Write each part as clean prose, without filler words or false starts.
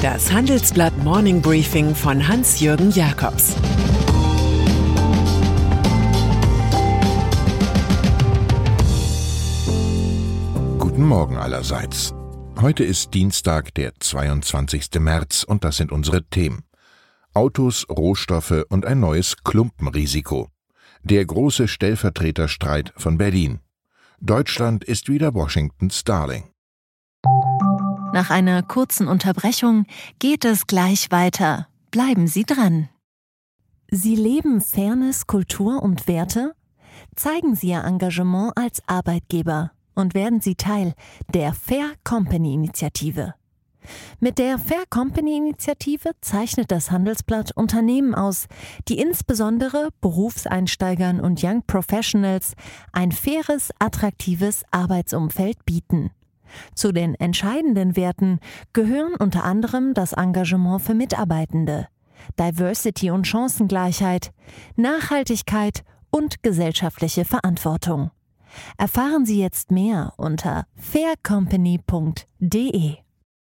Das Handelsblatt Morning Briefing von Hans-Jürgen Jakobs. Guten Morgen allerseits. Heute ist Dienstag, der 22. März und das sind unsere Themen. Autos, Rohstoffe und ein neues Klumpenrisiko. Der große Stellvertreterstreit von Berlin. Deutschland ist wieder Washingtons Darling. Nach einer kurzen Unterbrechung geht es gleich weiter. Bleiben Sie dran. Sie leben Fairness, Kultur und Werte? Zeigen Sie Ihr Engagement als Arbeitgeber und werden Sie Teil der Fair Company Initiative. Mit der Fair Company Initiative zeichnet das Handelsblatt Unternehmen aus, die insbesondere Berufseinsteigern und Young Professionals ein faires, attraktives Arbeitsumfeld bieten. Zu den entscheidenden Werten gehören unter anderem das Engagement für Mitarbeitende, Diversity und Chancengleichheit, Nachhaltigkeit und gesellschaftliche Verantwortung. Erfahren Sie jetzt mehr unter faircompany.de.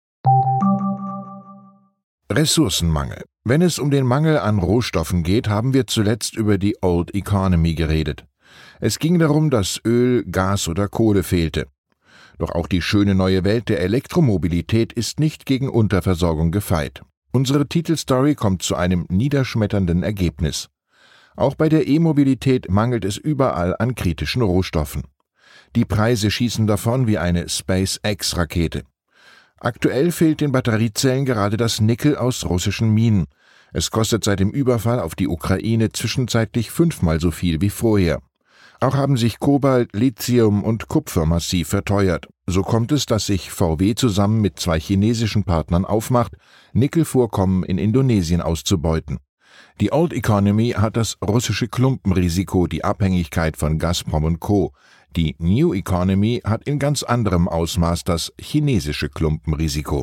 Ressourcenmangel. Wenn es um den Mangel an Rohstoffen geht, haben wir zuletzt über die Old Economy geredet. Es ging darum, dass Öl, Gas oder Kohle fehlte. Doch auch die schöne neue Welt der Elektromobilität ist nicht gegen Unterversorgung gefeit. Unsere Titelstory kommt zu einem niederschmetternden Ergebnis. Auch bei der E-Mobilität mangelt es überall an kritischen Rohstoffen. Die Preise schießen davon wie eine SpaceX-Rakete. Aktuell fehlt den Batteriezellen gerade das Nickel aus russischen Minen. Es kostet seit dem Überfall auf die Ukraine zwischenzeitlich 5-mal so viel wie vorher. Auch haben sich Kobalt, Lithium und Kupfer massiv verteuert. So kommt es, dass sich VW zusammen mit 2 chinesischen Partnern aufmacht, Nickelvorkommen in Indonesien auszubeuten. Die Old Economy hat das russische Klumpenrisiko, die Abhängigkeit von Gazprom und Co. Die New Economy hat in ganz anderem Ausmaß das chinesische Klumpenrisiko.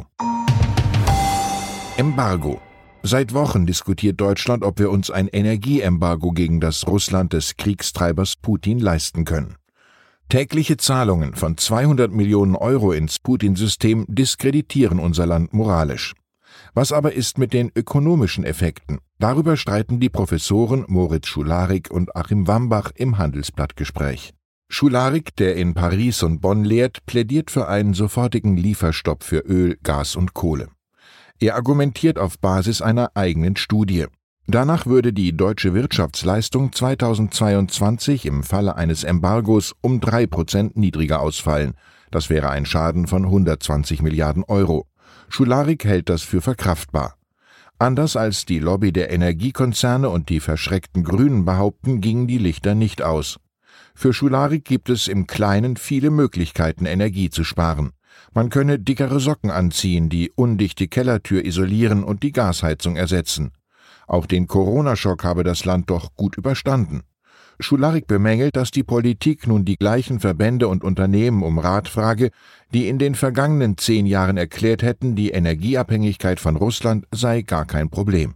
Embargo. Seit Wochen diskutiert Deutschland, ob wir uns ein Energieembargo gegen das Russland des Kriegstreibers Putin leisten können. Tägliche Zahlungen von 200 Millionen Euro ins Putin-System diskreditieren unser Land moralisch. Was aber ist mit den ökonomischen Effekten? Darüber streiten die Professoren Moritz Schularik und Achim Wambach im Handelsblattgespräch. Schularik, der in Paris und Bonn lehrt, plädiert für einen sofortigen Lieferstopp für Öl, Gas und Kohle. Er argumentiert auf Basis einer eigenen Studie. Danach würde die deutsche Wirtschaftsleistung 2022 im Falle eines Embargos um 3% niedriger ausfallen. Das wäre ein Schaden von 120 Milliarden Euro. Schularik hält das für verkraftbar. Anders als die Lobby der Energiekonzerne und die verschreckten Grünen behaupten, gingen die Lichter nicht aus. Für Schularik gibt es im Kleinen viele Möglichkeiten, Energie zu sparen. Man könne dickere Socken anziehen, die undichte Kellertür isolieren und die Gasheizung ersetzen. Auch den Corona-Schock habe das Land doch gut überstanden. Schularik bemängelt, dass die Politik nun die gleichen Verbände und Unternehmen um Rat frage, die in den vergangenen 10 Jahren erklärt hätten, die Energieabhängigkeit von Russland sei gar kein Problem.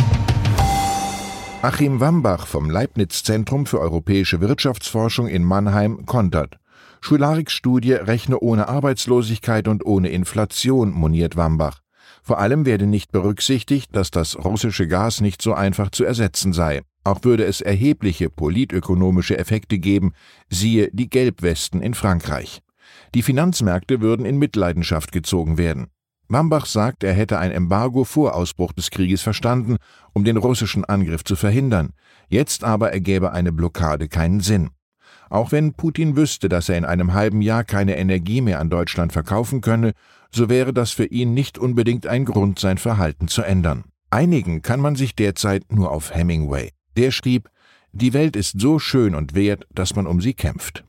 Achim Wambach vom Leibniz-Zentrum für europäische Wirtschaftsforschung in Mannheim kontert. Schulariks Studie rechne ohne Arbeitslosigkeit und ohne Inflation, moniert Wambach. Vor allem werde nicht berücksichtigt, dass das russische Gas nicht so einfach zu ersetzen sei. Auch würde es erhebliche politökonomische Effekte geben, siehe die Gelbwesten in Frankreich. Die Finanzmärkte würden in Mitleidenschaft gezogen werden. Wambach sagt, er hätte ein Embargo vor Ausbruch des Krieges verstanden, um den russischen Angriff zu verhindern. Jetzt aber ergäbe eine Blockade keinen Sinn. Auch wenn Putin wüsste, dass er in einem halben Jahr keine Energie mehr an Deutschland verkaufen könne, so wäre das für ihn nicht unbedingt ein Grund, sein Verhalten zu ändern. Einigen kann man sich derzeit nur auf Hemingway. Der schrieb: Die Welt ist so schön und wert, dass man um sie kämpft.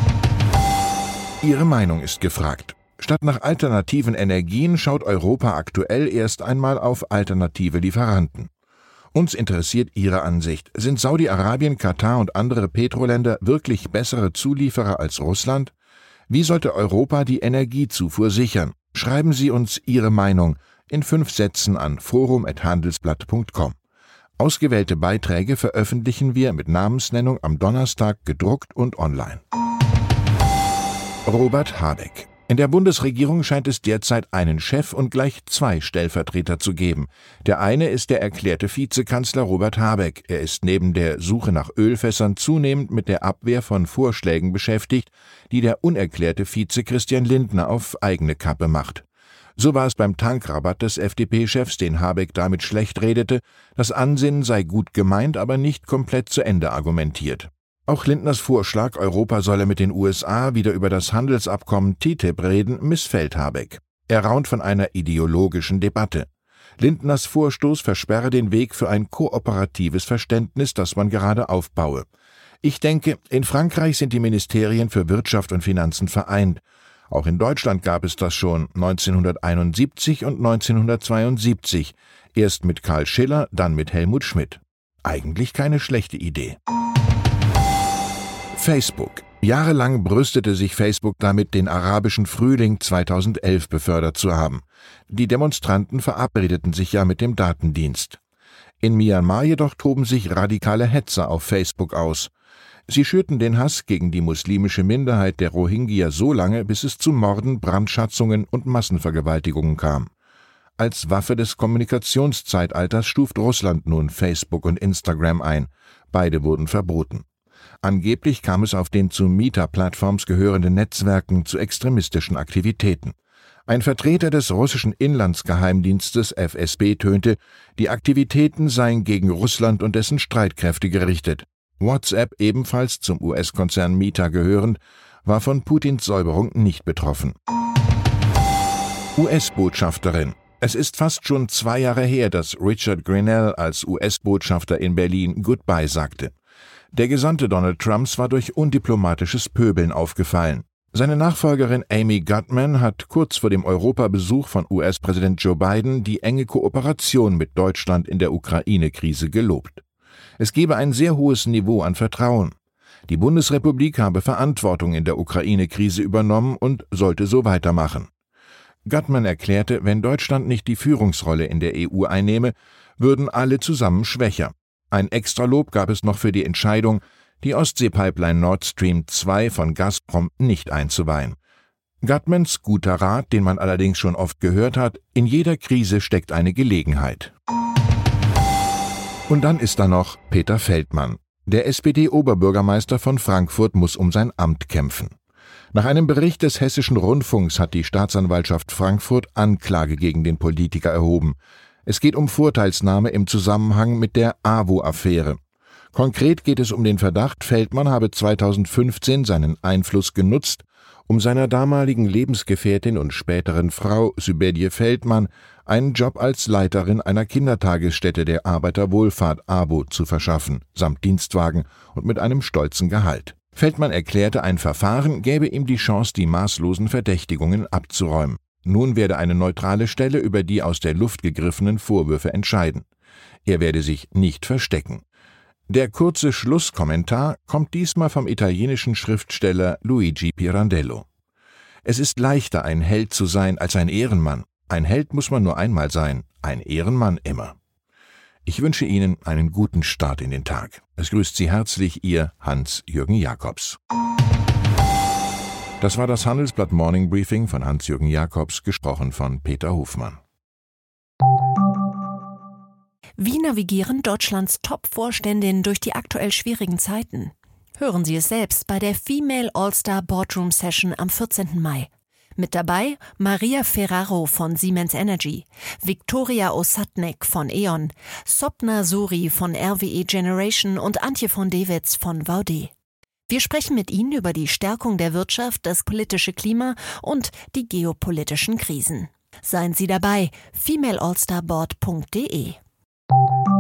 Ihre Meinung ist gefragt. Statt nach alternativen Energien schaut Europa aktuell erst einmal auf alternative Lieferanten. Uns interessiert Ihre Ansicht. Sind Saudi-Arabien, Katar und andere Petroländer wirklich bessere Zulieferer als Russland? Wie sollte Europa die Energiezufuhr sichern? Schreiben Sie uns Ihre Meinung in 5 Sätzen an forum@handelsblatt.com. Ausgewählte Beiträge veröffentlichen wir mit Namensnennung am Donnerstag gedruckt und online. Robert Habeck. In der Bundesregierung scheint es derzeit einen Chef und gleich 2 Stellvertreter zu geben. Der eine ist der erklärte Vizekanzler Robert Habeck. Er ist neben der Suche nach Ölfässern zunehmend mit der Abwehr von Vorschlägen beschäftigt, die der unerklärte Vize Christian Lindner auf eigene Kappe macht. So war es beim Tankrabatt des FDP-Chefs, den Habeck damit schlecht redete. Das Ansinnen sei gut gemeint, aber nicht komplett zu Ende argumentiert. Auch Lindners Vorschlag, Europa solle mit den USA wieder über das Handelsabkommen TTIP reden, missfällt Habeck. Er raunt von einer ideologischen Debatte. Lindners Vorstoß versperre den Weg für ein kooperatives Verständnis, das man gerade aufbaue. Ich denke, in Frankreich sind die Ministerien für Wirtschaft und Finanzen vereint. Auch in Deutschland gab es das schon 1971 und 1972. Erst mit Karl Schiller, dann mit Helmut Schmidt. Eigentlich keine schlechte Idee. Facebook. Jahrelang brüstete sich Facebook damit, den arabischen Frühling 2011 befördert zu haben. Die Demonstranten verabredeten sich ja mit dem Datendienst. In Myanmar jedoch toben sich radikale Hetzer auf Facebook aus. Sie schürten den Hass gegen die muslimische Minderheit der Rohingya so lange, bis es zu Morden, Brandschatzungen und Massenvergewaltigungen kam. Als Waffe des Kommunikationszeitalters stuft Russland nun Facebook und Instagram ein. Beide wurden verboten. Angeblich kam es auf den zu Meta-Plattforms gehörenden Netzwerken zu extremistischen Aktivitäten. Ein Vertreter des russischen Inlandsgeheimdienstes FSB tönte, die Aktivitäten seien gegen Russland und dessen Streitkräfte gerichtet. WhatsApp, ebenfalls zum US-Konzern Meta gehörend, war von Putins Säuberung nicht betroffen. US-Botschafterin. Es ist fast schon 2 Jahre her, dass Richard Grenell als US-Botschafter in Berlin Goodbye sagte. Der Gesandte Donald Trumps war durch undiplomatisches Pöbeln aufgefallen. Seine Nachfolgerin Amy Gutmann hat kurz vor dem Europabesuch von US-Präsident Joe Biden die enge Kooperation mit Deutschland in der Ukraine-Krise gelobt. Es gebe ein sehr hohes Niveau an Vertrauen. Die Bundesrepublik habe Verantwortung in der Ukraine-Krise übernommen und sollte so weitermachen. Gutmann erklärte, wenn Deutschland nicht die Führungsrolle in der EU einnehme, würden alle zusammen schwächer. Ein Extralob gab es noch für die Entscheidung, die Ostsee-Pipeline Nord Stream 2 von Gazprom nicht einzuweihen. Gutmanns guter Rat, den man allerdings schon oft gehört hat, in jeder Krise steckt eine Gelegenheit. Und dann ist da noch Peter Feldmann. Der SPD-Oberbürgermeister von Frankfurt muss um sein Amt kämpfen. Nach einem Bericht des Hessischen Rundfunks hat die Staatsanwaltschaft Frankfurt Anklage gegen den Politiker erhoben. Es geht um Vorteilsnahme im Zusammenhang mit der AWO-Affäre. Konkret geht es um den Verdacht, Feldmann habe 2015 seinen Einfluss genutzt, um seiner damaligen Lebensgefährtin und späteren Frau Zübedje Feldmann einen Job als Leiterin einer Kindertagesstätte der Arbeiterwohlfahrt AWO zu verschaffen, samt Dienstwagen und mit einem stolzen Gehalt. Feldmann erklärte, ein Verfahren gäbe ihm die Chance, die maßlosen Verdächtigungen abzuräumen. Nun werde eine neutrale Stelle über die aus der Luft gegriffenen Vorwürfe entscheiden. Er werde sich nicht verstecken. Der kurze Schlusskommentar kommt diesmal vom italienischen Schriftsteller Luigi Pirandello. Es ist leichter, ein Held zu sein, als ein Ehrenmann. Ein Held muss man nur einmal sein, ein Ehrenmann immer. Ich wünsche Ihnen einen guten Start in den Tag. Es grüßt Sie herzlich Ihr Hans-Jürgen Jakobs. Das war das Handelsblatt Morning Briefing von Hans-Jürgen Jakobs, gesprochen von Peter Hofmann. Wie navigieren Deutschlands Top-Vorständinnen durch die aktuell schwierigen Zeiten? Hören Sie es selbst bei der Female All-Star Boardroom Session am 14. Mai. Mit dabei Maria Ferraro von Siemens Energy, Viktoria Osatnek von E.ON, Sopna Suri von RWE Generation und Antje von Dewitz von Vaude. Wir sprechen mit Ihnen über die Stärkung der Wirtschaft, das politische Klima und die geopolitischen Krisen. Seien Sie dabei, femaleallstarboard.de.